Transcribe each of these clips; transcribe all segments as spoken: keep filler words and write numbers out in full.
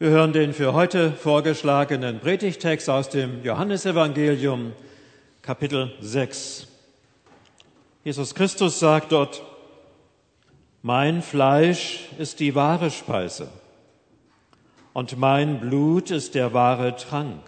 Wir hören den für heute vorgeschlagenen Predigttext aus dem Johannesevangelium, Kapitel sechs. Jesus Christus sagt dort: Mein Fleisch ist die wahre Speise und mein Blut ist der wahre Trank.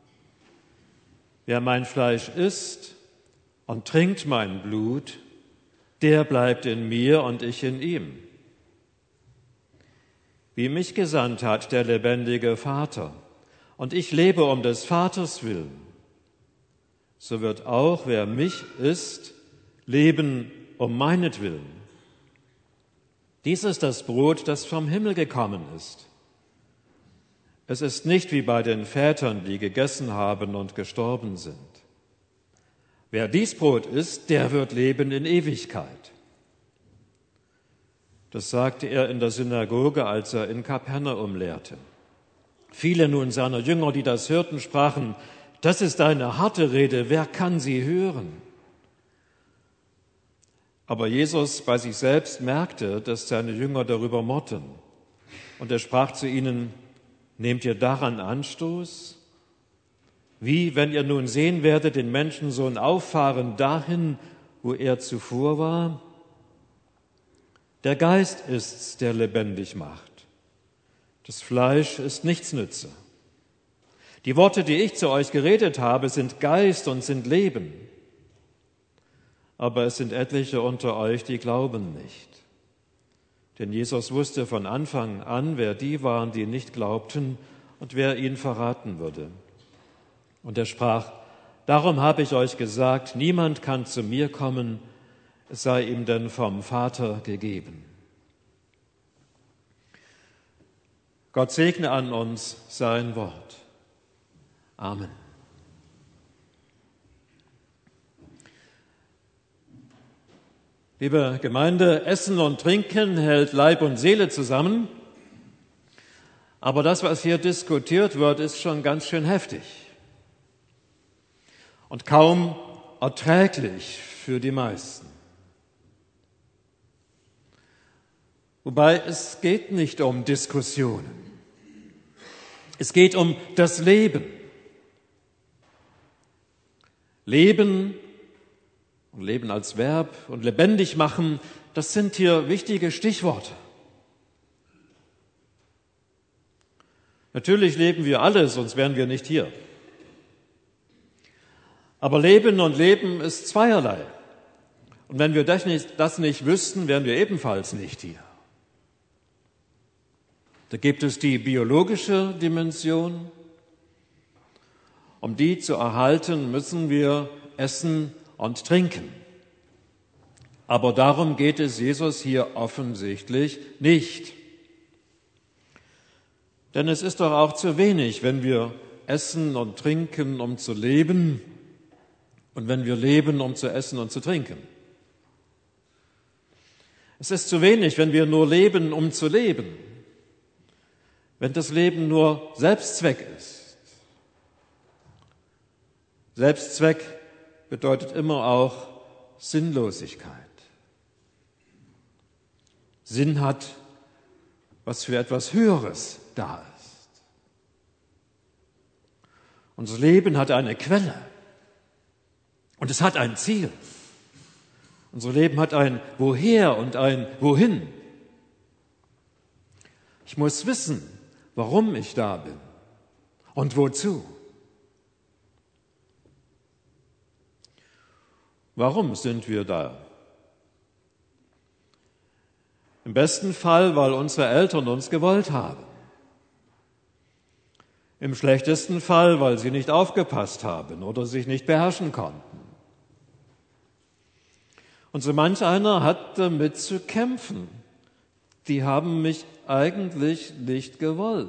Wer mein Fleisch isst und trinkt mein Blut, der bleibt in mir und ich in ihm. Wie mich gesandt hat der lebendige Vater, und ich lebe um des Vaters willen, so wird auch, wer mich isst, leben um meinetwillen. Dies ist das Brot, das vom Himmel gekommen ist. Es ist nicht wie bei den Vätern, die gegessen haben und gestorben sind. Wer dies Brot isst, der wird leben in Ewigkeit. Das sagte er in der Synagoge, als er in Kapernaum lehrte. Viele nun seiner Jünger, die das hörten, sprachen: Das ist eine harte Rede, wer kann sie hören? Aber Jesus bei sich selbst merkte, dass seine Jünger darüber murrten. Und er sprach zu ihnen: Nehmt ihr daran Anstoß? Wie, wenn ihr nun sehen werdet, den Menschensohn auffahren dahin, wo er zuvor war? Der Geist ist's, der lebendig macht. Das Fleisch ist nichts nütze. Die Worte, die ich zu euch geredet habe, sind Geist und sind Leben. Aber es sind etliche unter euch, die glauben nicht. Denn Jesus wusste von Anfang an, wer die waren, die nicht glaubten und wer ihn verraten würde. Und er sprach: Darum habe ich euch gesagt, niemand kann zu mir kommen, es sei ihm denn vom Vater gegeben. Gott segne an uns sein Wort. Amen. Liebe Gemeinde, Essen und Trinken hält Leib und Seele zusammen. Aber das, was hier diskutiert wird, ist schon ganz schön heftig und kaum erträglich für die meisten. Wobei es geht nicht um Diskussionen. Es geht um das Leben. Leben und Leben als Verb und lebendig machen, das sind hier wichtige Stichworte. Natürlich leben wir alle, sonst wären wir nicht hier. Aber Leben und Leben ist zweierlei. Und wenn wir das nicht, das nicht wüssten, wären wir ebenfalls nicht hier. Da gibt es die biologische Dimension. Um die zu erhalten, müssen wir essen und trinken. Aber darum geht es Jesus hier offensichtlich nicht. Denn es ist doch auch zu wenig, wenn wir essen und trinken, um zu leben, und wenn wir leben, um zu essen und zu trinken. Es ist zu wenig, wenn wir nur leben, um zu leben, wenn das Leben nur Selbstzweck ist. Selbstzweck bedeutet immer auch Sinnlosigkeit. Sinn hat, was für etwas Höheres da ist. Unser Leben hat eine Quelle und es hat ein Ziel. Unser Leben hat ein Woher und ein Wohin. Ich muss wissen, warum ich da bin und wozu. Warum sind wir da? Im besten Fall, weil unsere Eltern uns gewollt haben. Im schlechtesten Fall, weil sie nicht aufgepasst haben oder sich nicht beherrschen konnten. Und so manch einer hat damit zu kämpfen. Die haben mich eigentlich nicht gewollt.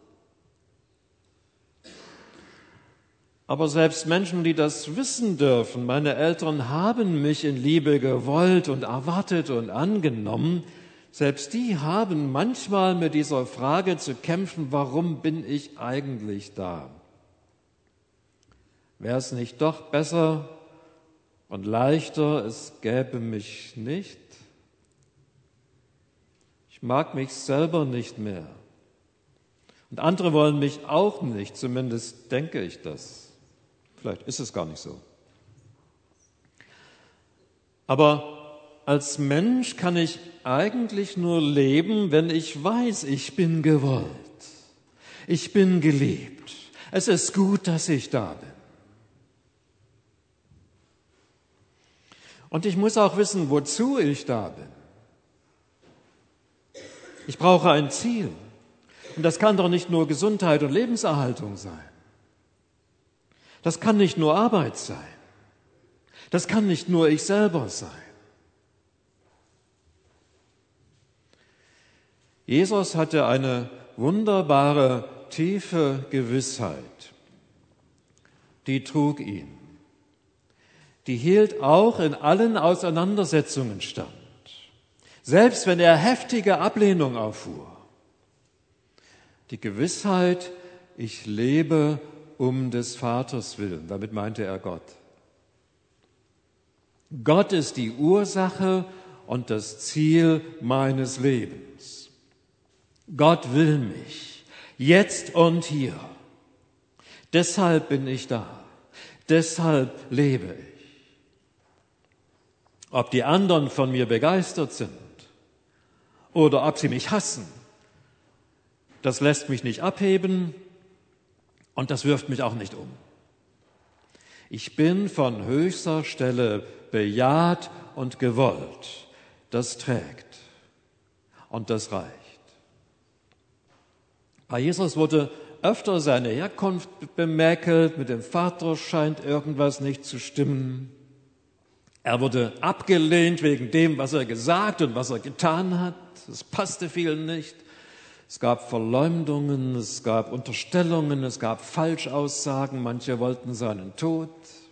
Aber selbst Menschen, die das wissen dürfen, meine Eltern haben mich in Liebe gewollt und erwartet und angenommen, selbst die haben manchmal mit dieser Frage zu kämpfen: Warum bin ich eigentlich da? Wäre es nicht doch besser und leichter, es gäbe mich nicht? Ich mag mich selber nicht mehr. Und andere wollen mich auch nicht, zumindest denke ich das. Vielleicht ist es gar nicht so. Aber als Mensch kann ich eigentlich nur leben, wenn ich weiß, ich bin gewollt. Ich bin geliebt. Es ist gut, dass ich da bin. Und ich muss auch wissen, wozu ich da bin. Ich brauche ein Ziel. Und das kann doch nicht nur Gesundheit und Lebenserhaltung sein. Das kann nicht nur Arbeit sein. Das kann nicht nur ich selber sein. Jesus hatte eine wunderbare, tiefe Gewissheit. Die trug ihn. Die hielt auch in allen Auseinandersetzungen stand. Selbst wenn er heftige Ablehnung erfuhr. Die Gewissheit, ich lebe um des Vaters willen. Damit meinte er Gott. Gott ist die Ursache und das Ziel meines Lebens. Gott will mich, jetzt und hier. Deshalb bin ich da. Deshalb lebe ich. Ob die anderen von mir begeistert sind oder ob sie mich hassen, das lässt mich nicht abheben und das wirft mich auch nicht um. Ich bin von höchster Stelle bejaht und gewollt. Das trägt und das reicht. Bei Jesus wurde öfter seine Herkunft bemäkelt, mit dem Vater scheint irgendwas nicht zu stimmen. Er wurde abgelehnt wegen dem, was er gesagt und was er getan hat. Es passte vielen nicht. Es gab Verleumdungen, es gab Unterstellungen, es gab Falschaussagen, manche wollten seinen Tod.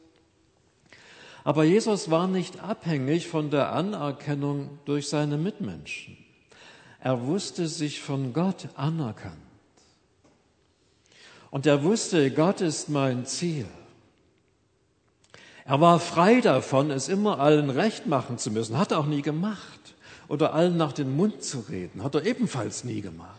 Aber Jesus war nicht abhängig von der Anerkennung durch seine Mitmenschen. Er wusste sich von Gott anerkannt. Und er wusste, Gott ist mein Ziel. Er war frei davon, es immer allen recht machen zu müssen, hat er auch nie gemacht. Oder allen nach den Mund zu reden, hat er ebenfalls nie gemacht.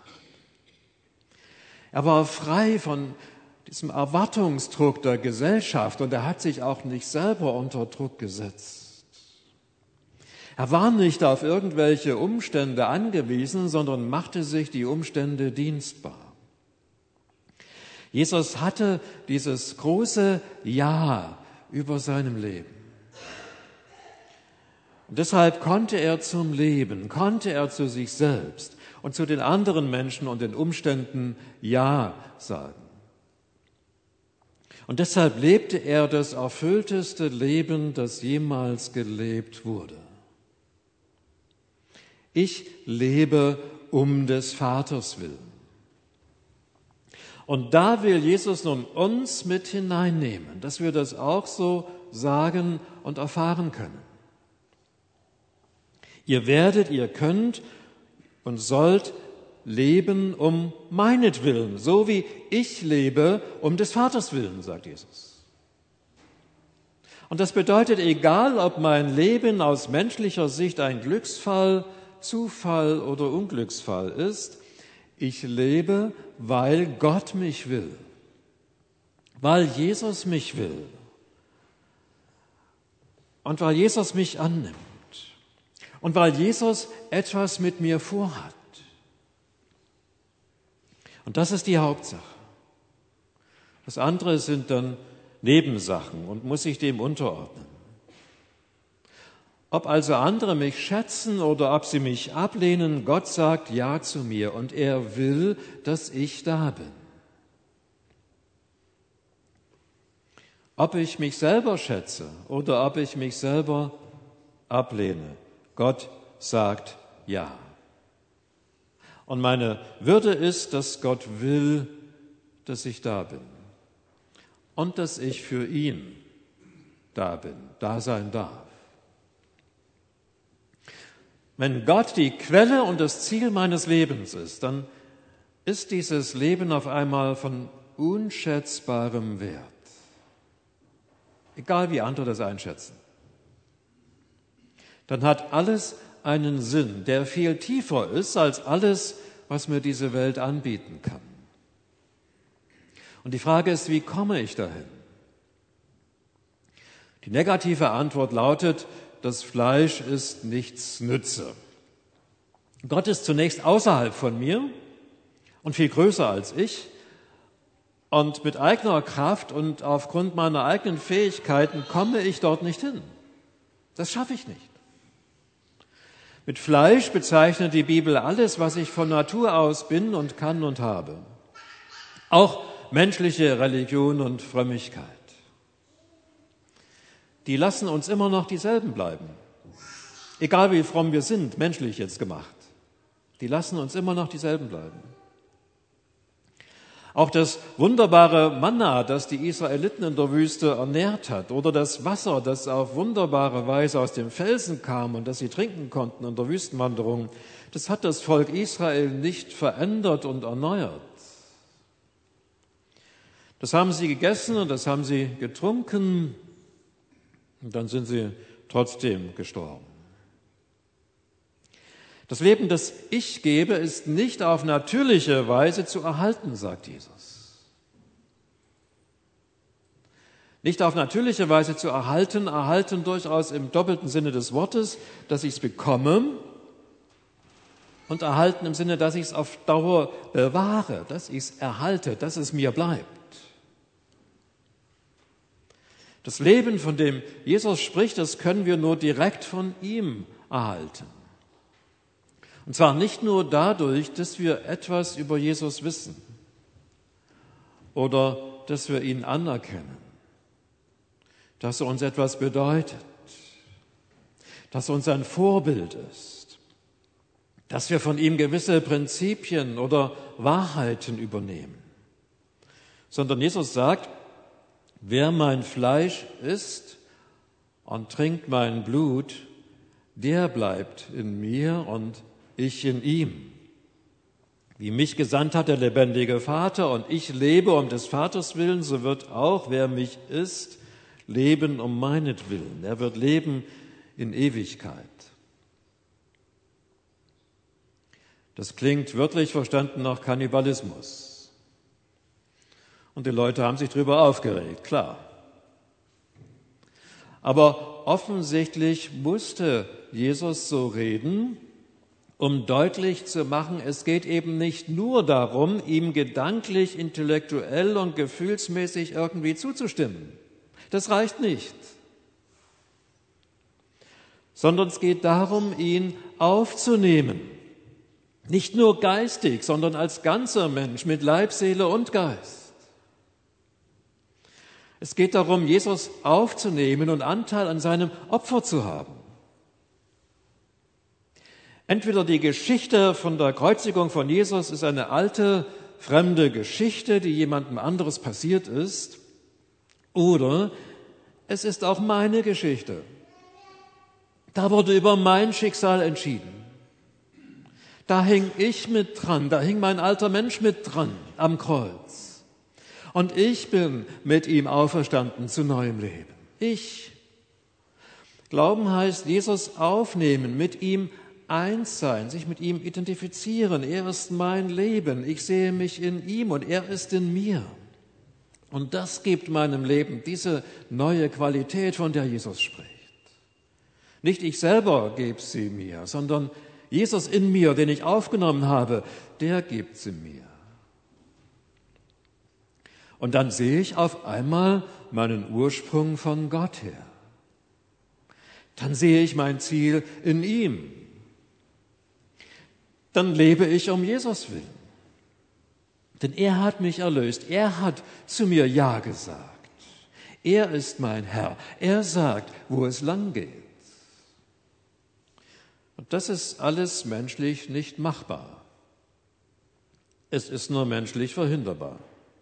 Er war frei von diesem Erwartungsdruck der Gesellschaft und er hat sich auch nicht selber unter Druck gesetzt. Er war nicht auf irgendwelche Umstände angewiesen, sondern machte sich die Umstände dienstbar. Jesus hatte dieses große Ja über seinem Leben. Und deshalb konnte er zum Leben, konnte er zu sich selbst und zu den anderen Menschen und den Umständen Ja sagen. Und deshalb lebte er das erfüllteste Leben, das jemals gelebt wurde. Ich lebe um des Vaters willen. Und da will Jesus nun uns mit hineinnehmen, dass wir das auch so sagen und erfahren können. Ihr werdet, ihr könnt und sollt leben um meinetwillen, so wie ich lebe um des Vaters willen, sagt Jesus. Und das bedeutet, egal ob mein Leben aus menschlicher Sicht ein Glücksfall, Zufall oder Unglücksfall ist, ich lebe, weil Gott mich will, weil Jesus mich will und weil Jesus mich annimmt. Und weil Jesus etwas mit mir vorhat. Und das ist die Hauptsache. Das andere sind dann Nebensachen und muss ich dem unterordnen. Ob also andere mich schätzen oder ob sie mich ablehnen, Gott sagt Ja zu mir und er will, dass ich da bin. Ob ich mich selber schätze oder ob ich mich selber ablehne, Gott sagt Ja. Und meine Würde ist, dass Gott will, dass ich da bin. Und dass ich für ihn da bin, da sein darf. Wenn Gott die Quelle und das Ziel meines Lebens ist, dann ist dieses Leben auf einmal von unschätzbarem Wert. Egal wie andere das einschätzen. Dann hat alles einen Sinn, der viel tiefer ist als alles, was mir diese Welt anbieten kann. Und die Frage ist, wie komme ich dahin? Die negative Antwort lautet, das Fleisch ist nichts nütze. Gott ist zunächst außerhalb von mir und viel größer als ich. Und mit eigener Kraft und aufgrund meiner eigenen Fähigkeiten komme ich dort nicht hin. Das schaffe ich nicht. Mit Fleisch bezeichnet die Bibel alles, was ich von Natur aus bin und kann und habe. Auch menschliche Religion und Frömmigkeit. Die lassen uns immer noch dieselben bleiben. Egal wie fromm wir sind, menschlich jetzt gemacht. Die lassen uns immer noch dieselben bleiben. Auch das wunderbare Manna, das die Israeliten in der Wüste ernährt hat, oder das Wasser, das auf wunderbare Weise aus dem Felsen kam und das sie trinken konnten in der Wüstenwanderung, das hat das Volk Israel nicht verändert und erneuert. Das haben sie gegessen und das haben sie getrunken und dann sind sie trotzdem gestorben. Das Leben, das ich gebe, ist nicht auf natürliche Weise zu erhalten, sagt Jesus. Nicht auf natürliche Weise zu erhalten, erhalten durchaus im doppelten Sinne des Wortes, dass ich es bekomme, und erhalten im Sinne, dass ich es auf Dauer bewahre, dass ich es erhalte, dass es mir bleibt. Das Leben, von dem Jesus spricht, das können wir nur direkt von ihm erhalten. Und zwar nicht nur dadurch, dass wir etwas über Jesus wissen oder dass wir ihn anerkennen, dass er uns etwas bedeutet, dass er uns ein Vorbild ist, dass wir von ihm gewisse Prinzipien oder Wahrheiten übernehmen, sondern Jesus sagt, wer mein Fleisch isst und trinkt mein Blut, der bleibt in mir und ich in ihm. Wie mich gesandt hat der lebendige Vater und ich lebe um des Vaters willen, so wird auch, wer mich isst, leben um meinetwillen. Er wird leben in Ewigkeit. Das klingt wörtlich verstanden nach Kannibalismus. Und die Leute haben sich darüber aufgeregt, klar. Aber offensichtlich musste Jesus so reden, um deutlich zu machen, es geht eben nicht nur darum, ihm gedanklich, intellektuell und gefühlsmäßig irgendwie zuzustimmen. Das reicht nicht. Sondern es geht darum, ihn aufzunehmen. Nicht nur geistig, sondern als ganzer Mensch mit Leib, Seele und Geist. Es geht darum, Jesus aufzunehmen und Anteil an seinem Opfer zu haben. Entweder die Geschichte von der Kreuzigung von Jesus ist eine alte, fremde Geschichte, die jemandem anderes passiert ist, oder es ist auch meine Geschichte. Da wurde über mein Schicksal entschieden. Da hing ich mit dran, da hing mein alter Mensch mit dran am Kreuz. Und ich bin mit ihm auferstanden zu neuem Leben. Ich. Glauben heißt Jesus aufnehmen, mit ihm eins sein, sich mit ihm identifizieren. Er ist mein Leben, ich sehe mich in ihm und er ist in mir. Und das gibt meinem Leben diese neue Qualität, von der Jesus spricht. Nicht ich selber gebe sie mir, sondern Jesus in mir, den ich aufgenommen habe, der gibt sie mir. Und dann sehe ich auf einmal meinen Ursprung von Gott her. Dann sehe ich mein Ziel in ihm. Dann lebe ich um Jesus willen. Denn er hat mich erlöst. Er hat zu mir Ja gesagt. Er ist mein Herr. Er sagt, wo es lang geht. Und das ist alles menschlich nicht machbar. Es ist nur menschlich verhinderbar.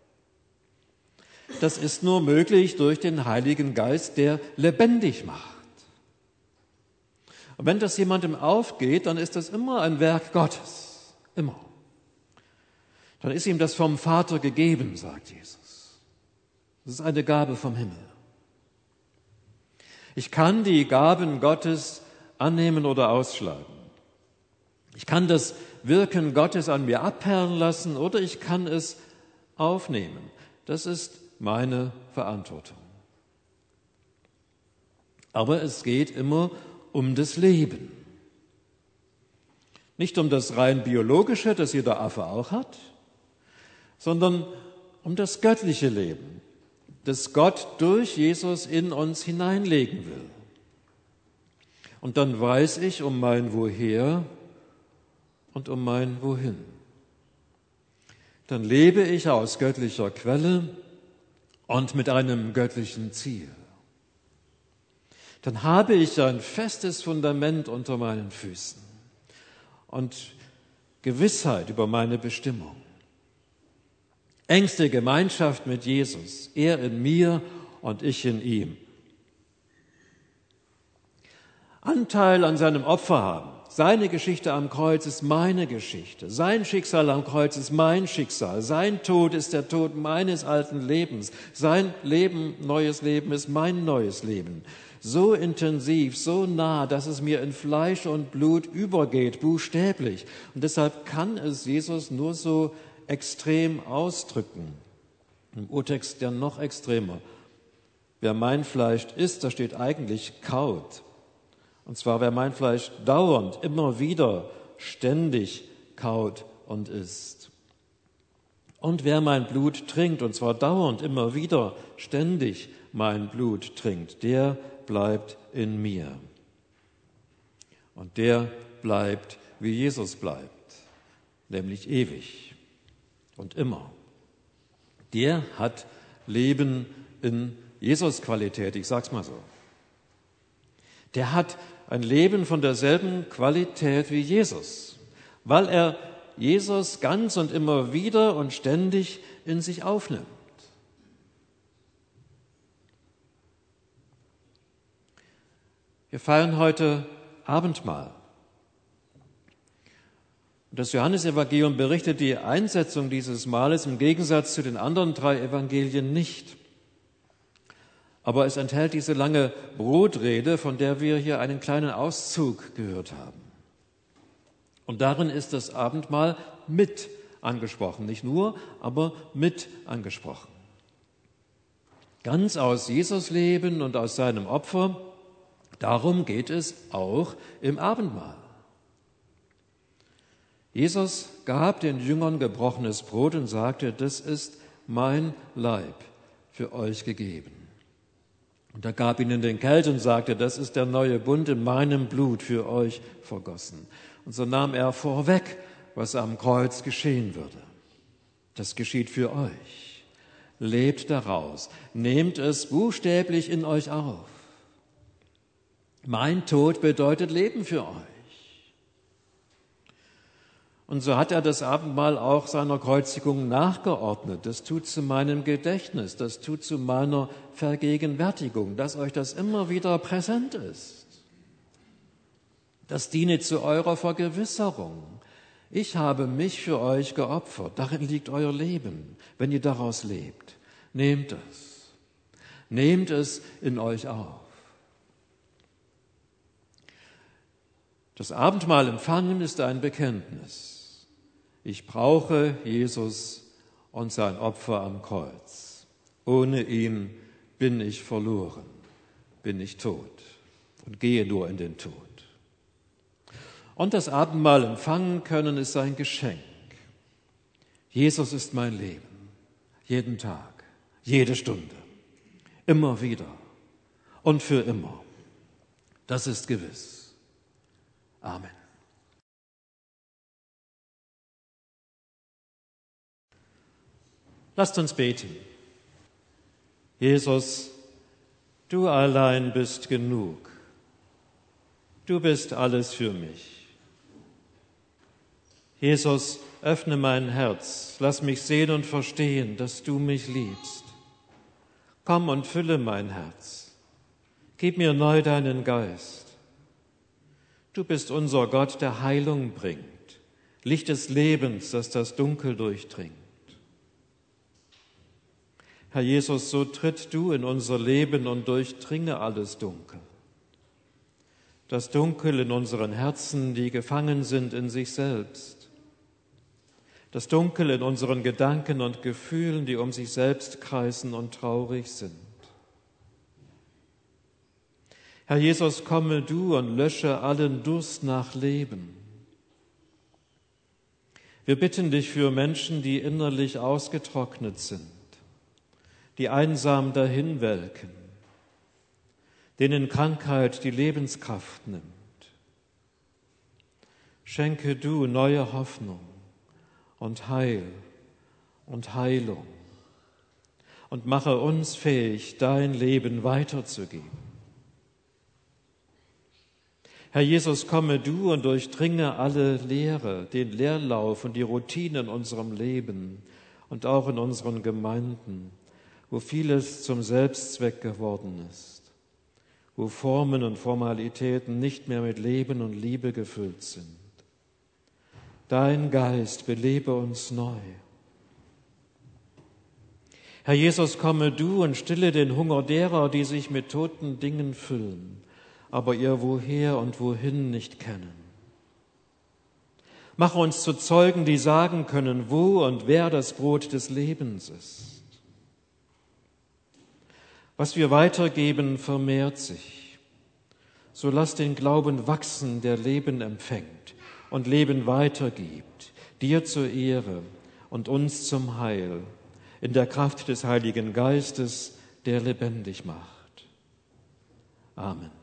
Das ist nur möglich durch den Heiligen Geist, der lebendig macht. Und wenn das jemandem aufgeht, dann ist das immer ein Werk Gottes. Immer. Dann ist ihm das vom Vater gegeben, sagt Jesus. Das ist eine Gabe vom Himmel. Ich kann die Gaben Gottes annehmen oder ausschlagen. Ich kann das Wirken Gottes an mir abperlen lassen oder ich kann es aufnehmen. Das ist meine Verantwortung. Aber es geht immer um das Leben. Nicht um das rein biologische, das jeder Affe auch hat, sondern um das göttliche Leben, das Gott durch Jesus in uns hineinlegen will. Und dann weiß ich um mein Woher und um mein Wohin. Dann lebe ich aus göttlicher Quelle und mit einem göttlichen Ziel. Dann habe ich ein festes Fundament unter meinen Füßen und Gewissheit über meine Bestimmung. Engste Gemeinschaft mit Jesus, er in mir und ich in ihm. Anteil an seinem Opfer haben. Seine Geschichte am Kreuz ist meine Geschichte. Sein Schicksal am Kreuz ist mein Schicksal. Sein Tod ist der Tod meines alten Lebens. Sein Leben, neues Leben ist mein neues Leben. So intensiv, so nah, dass es mir in Fleisch und Blut übergeht, buchstäblich. Und deshalb kann es Jesus nur so extrem ausdrücken. Im Urtext der noch extremer. Wer mein Fleisch isst, da steht eigentlich kaut. Und zwar, wer mein Fleisch dauernd, immer wieder, ständig kaut und isst. Und wer mein Blut trinkt, und zwar dauernd, immer wieder, ständig mein Blut trinkt, der bleibt in mir. Und der bleibt, wie Jesus bleibt, nämlich ewig und immer. Der hat Leben in Jesus-Qualität, ich sag's mal so. Der hat ein Leben von derselben Qualität wie Jesus, weil er Jesus ganz und immer wieder und ständig in sich aufnimmt. Wir feiern heute Abendmahl. Das Johannesevangelium berichtet die Einsetzung dieses Mahles im Gegensatz zu den anderen drei Evangelien nicht. Aber es enthält diese lange Brotrede, von der wir hier einen kleinen Auszug gehört haben. Und darin ist das Abendmahl mit angesprochen. Nicht nur, aber mit angesprochen. Ganz aus Jesus Leben und aus seinem Opfer, darum geht es auch im Abendmahl. Jesus gab den Jüngern gebrochenes Brot und sagte, das ist mein Leib für euch gegeben. Und er gab ihnen den Kelch und sagte, das ist der neue Bund in meinem Blut für euch vergossen. Und so nahm er vorweg, was am Kreuz geschehen würde. Das geschieht für euch. Lebt daraus. Nehmt es buchstäblich in euch auf. Mein Tod bedeutet Leben für euch. Und so hat er das Abendmahl auch seiner Kreuzigung nachgeordnet. Das tut zu meinem Gedächtnis, das tut zu meiner Vergegenwärtigung, dass euch das immer wieder präsent ist. Das diene zu eurer Vergewisserung. Ich habe mich für euch geopfert. Darin liegt euer Leben, wenn ihr daraus lebt. Nehmt es. Nehmt es in euch auf. Das Abendmahl empfangen ist ein Bekenntnis. Ich brauche Jesus und sein Opfer am Kreuz. Ohne ihn bin ich verloren, bin ich tot und gehe nur in den Tod. Und das Abendmahl empfangen können ist ein Geschenk. Jesus ist mein Leben, jeden Tag, jede Stunde, immer wieder und für immer. Das ist gewiss. Amen. Lasst uns beten. Jesus, du allein bist genug. Du bist alles für mich. Jesus, öffne mein Herz, lass mich sehen und verstehen, dass du mich liebst. Komm und fülle mein Herz. Gib mir neu deinen Geist. Du bist unser Gott, der Heilung bringt, Licht des Lebens, das das Dunkel durchdringt. Herr Jesus, so tritt du in unser Leben und durchdringe alles Dunkel. Das Dunkel in unseren Herzen, die gefangen sind in sich selbst. das Dunkel in unseren Gedanken und Gefühlen, die um sich selbst kreisen und traurig sind. Herr Jesus, komme du und lösche allen Durst nach Leben. Wir bitten dich für Menschen, die innerlich ausgetrocknet sind, die einsam dahinwelken, denen Krankheit die Lebenskraft nimmt. Schenke du neue Hoffnung und Heil und Heilung und mache uns fähig, dein Leben weiterzugeben. Herr Jesus, komme du und durchdringe alle Lehre, den Leerlauf und die Routine in unserem Leben und auch in unseren Gemeinden, wo vieles zum Selbstzweck geworden ist, wo Formen und Formalitäten nicht mehr mit Leben und Liebe gefüllt sind. Dein Geist belebe uns neu. Herr Jesus, komme du und stille den Hunger derer, die sich mit toten Dingen füllen, aber ihr Woher und Wohin nicht kennen. Mache uns zu Zeugen, die sagen können, wo und wer das Brot des Lebens ist. Was wir weitergeben, vermehrt sich. So lass den Glauben wachsen, der Leben empfängt und Leben weitergibt, dir zur Ehre und uns zum Heil, in der Kraft des Heiligen Geistes, der lebendig macht. Amen.